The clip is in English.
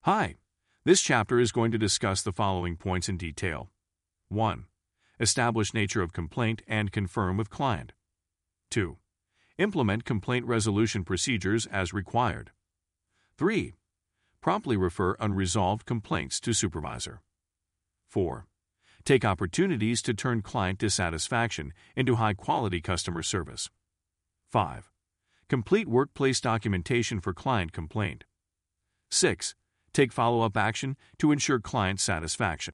Hi, this chapter is going to discuss the following points in detail. 1. Establish nature of complaint and confirm with client. 2. Implement complaint resolution procedures as required. 3. Promptly refer unresolved complaints to supervisor. 4. Take opportunities to turn client dissatisfaction into high-quality customer service. 5. Complete workplace documentation for client complaint. 6. Take follow-up action to ensure client satisfaction.